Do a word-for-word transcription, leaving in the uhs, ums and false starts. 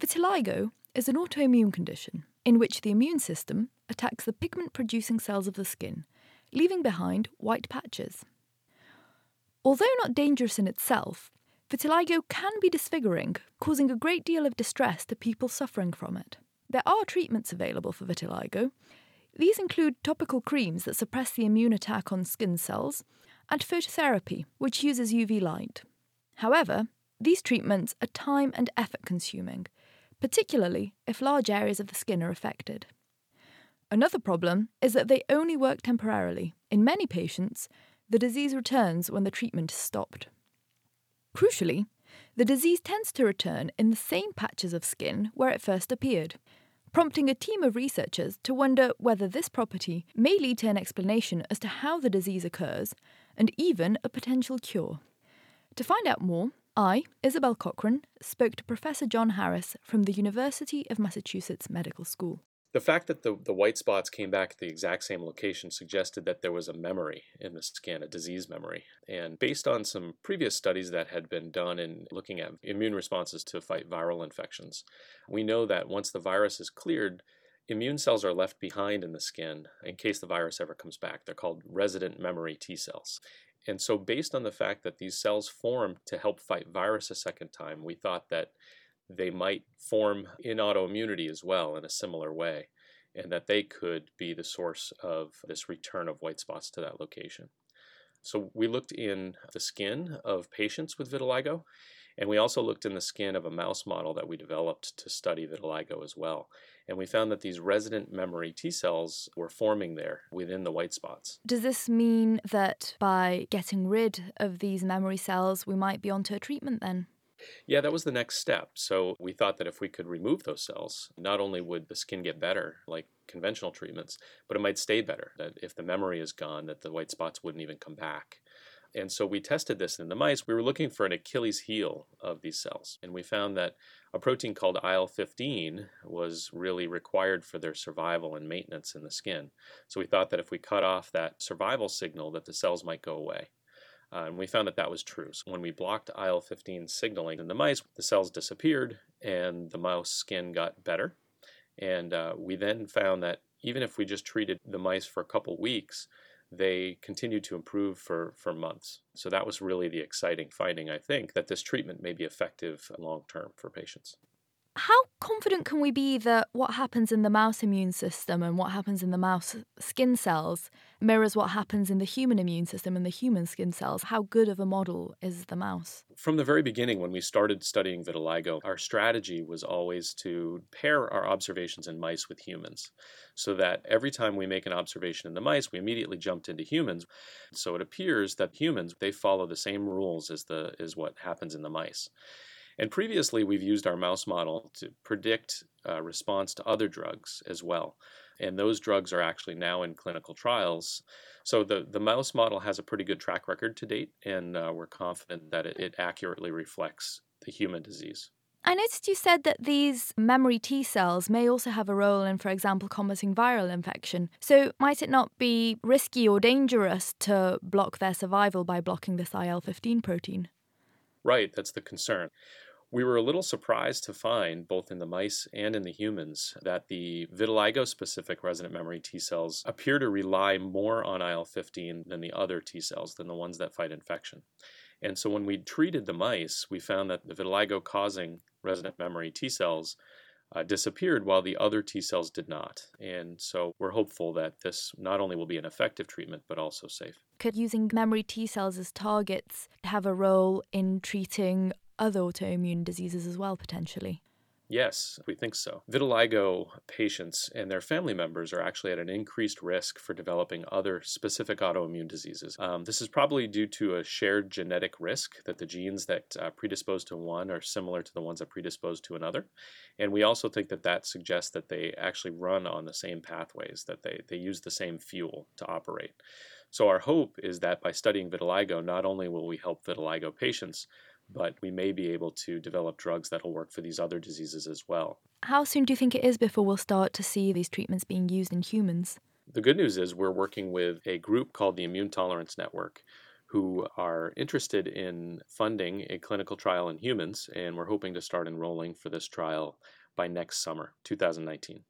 Vitiligo is an autoimmune condition in which the immune system attacks the pigment-producing cells of the skin, leaving behind white patches. Although not dangerous in itself, vitiligo can be disfiguring, causing a great deal of distress to people suffering from it. There are treatments available for vitiligo. These include topical creams that suppress the immune attack on skin cells, and phototherapy, which uses U V light. However, these treatments are time and effort consuming, particularly if large areas of the skin are affected. Another problem is that they only work temporarily. In many patients, the disease returns when the treatment is stopped. Crucially, the disease tends to return in the same patches of skin where it first appeared, prompting a team of researchers to wonder whether this property may lead to an explanation as to how the disease occurs, and even a potential cure. To find out more, I, Isabel Cochran, spoke to Professor John Harris from the University of Massachusetts Medical School. The fact that the, the white spots came back at the exact same location suggested that there was a memory in the skin, a disease memory. And based on some previous studies that had been done in looking at immune responses to fight viral infections, we know that once the virus is cleared, immune cells are left behind in the skin in case the virus ever comes back. They're called resident memory T cells. And so based on the fact that these cells form to help fight virus a second time, we thought that they might form in autoimmunity as well in a similar way, and that they could be the source of this return of white spots to that location. So we looked in the skin of patients with vitiligo, and we also looked in the skin of a mouse model that we developed to study vitiligo as well. And we found that these resident memory T cells were forming there within the white spots. Does this mean that by getting rid of these memory cells, we might be onto a treatment then? Yeah, that was the next step. So we thought that if we could remove those cells, not only would the skin get better, like conventional treatments, but it might stay better. That if the memory is gone, that the white spots wouldn't even come back. And so we tested this in the mice. We were looking for an Achilles heel of these cells. And we found that a protein called I L fifteen was really required for their survival and maintenance in the skin. So we thought that if we cut off that survival signal, that the cells might go away. Uh, and we found that that was true. So when we blocked I L fifteen signaling in the mice, the cells disappeared and the mouse skin got better. And uh, we then found that even if we just treated the mice for a couple weeks, they continued to improve for, for months. So that was really the exciting finding, I think, that this treatment may be effective long-term for patients. How confident can we be that what happens in the mouse immune system and what happens in the mouse skin cells mirrors what happens in the human immune system and the human skin cells? How good of a model is the mouse? From the very beginning, when we started studying vitiligo, our strategy was always to pair our observations in mice with humans, so that every time we make an observation in the mice, we immediately jumped into humans. So it appears that humans, they follow the same rules as the as what happens in the mice. And previously, we've used our mouse model to predict uh, response to other drugs as well. And those drugs are actually now in clinical trials. So the, the mouse model has a pretty good track record to date, and uh, we're confident that it, it accurately reflects the human disease. I noticed you said that these memory T cells may also have a role in, for example, combating viral infection. So might it not be risky or dangerous to block their survival by blocking this I L fifteen protein? Right, that's the concern. We were a little surprised to find, both in the mice and in the humans, that the vitiligo-specific resident memory T cells appear to rely more on I L fifteen than the other T cells, than the ones that fight infection. And so when we treated the mice, we found that the vitiligo-causing resident memory T cells uh, disappeared while the other T cells did not. And so we're hopeful that this not only will be an effective treatment, but also safe. Could using memory T cells as targets have a role in treating other autoimmune diseases as well, potentially? Yes, we think so. Vitiligo patients and their family members are actually at an increased risk for developing other specific autoimmune diseases. Um, this is probably due to a shared genetic risk, that the genes that uh, predispose to one are similar to the ones that predispose to another. And we also think that that suggests that they actually run on the same pathways, that they, they use the same fuel to operate. So our hope is that by studying vitiligo, not only will we help vitiligo patients, but we may be able to develop drugs that will work for these other diseases as well. How soon do you think it is before we'll start to see these treatments being used in humans? The good news is we're working with a group called the Immune Tolerance Network, who are interested in funding a clinical trial in humans, and we're hoping to start enrolling for this trial by next summer, two thousand nineteen.